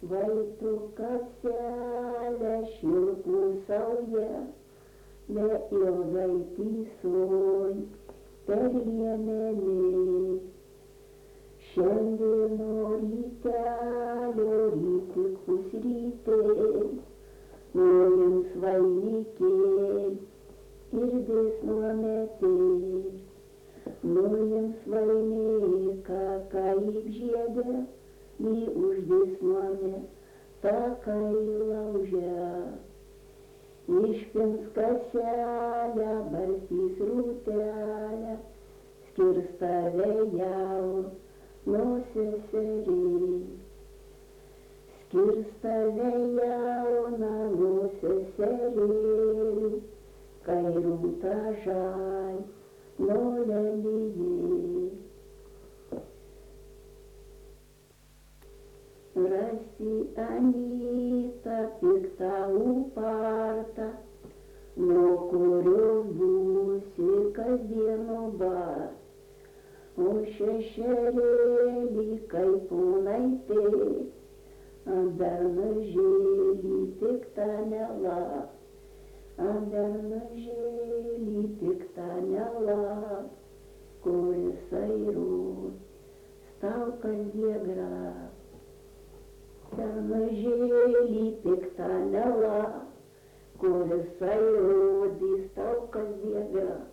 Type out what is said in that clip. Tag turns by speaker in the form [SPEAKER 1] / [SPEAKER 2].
[SPEAKER 1] Vaikų kapselę šilkų sauja, neilgai tysoj per liemenį. Šiandieno rytelio rytikus rytei, norims vainikėj ir dėsnuometėj. Norims vainiką kaip žiedę, į uždėsnuomę takai laužę. Išpins kaselę, barstys rūtelę, skirs tave jauno seseriai. Skirs tave jauną nuo seseriai, kai rūta žalio lelijai. Rasi Anytą piktą upartą, nuo kurios būsi kasdieno bar. O šešerėlį kaip pūnaitė, bernažėlį piktą nelak. Bernažėlį piktą nelak, kuris airus staukas diegra. Bernažėlį piktą nelak, kuris airodys tau kas diegra.